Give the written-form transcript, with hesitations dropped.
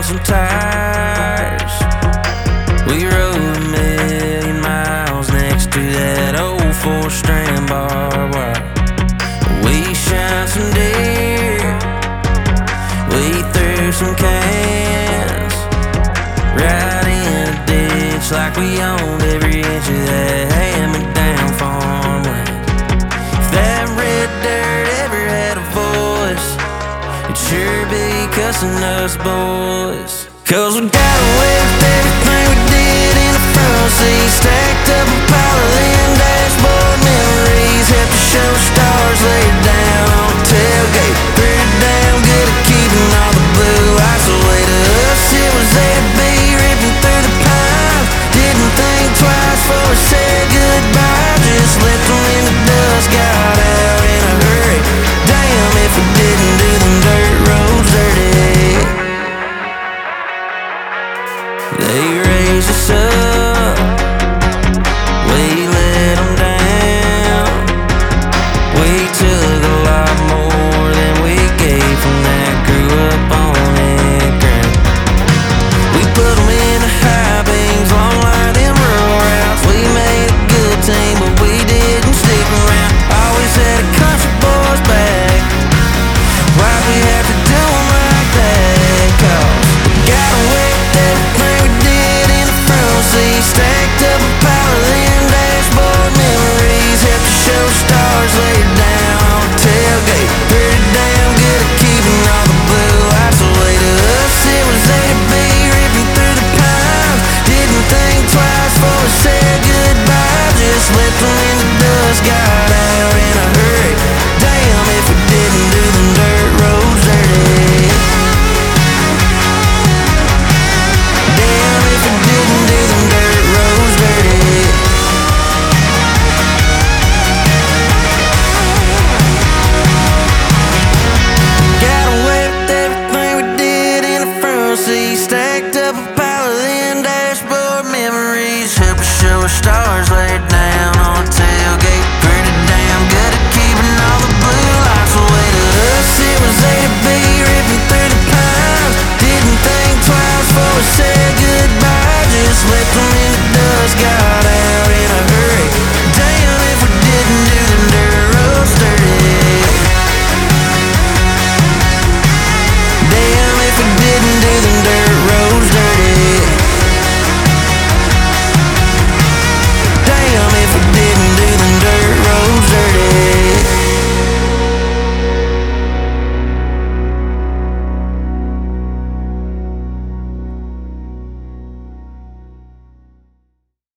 some tires. We rode 1,000,000 miles next to that old 4-strand barbed wire. We shot some deer, we threw some cans right in a ditch like we owned every inch of that hand-me-down farmland. If that red dirt ever had a voice, it'd sure be cussing us boys. 'Cause we got away with everything we did in the front seat, stacked up a pile of them dashboard memories, helped to show stars laid down on the tailgate.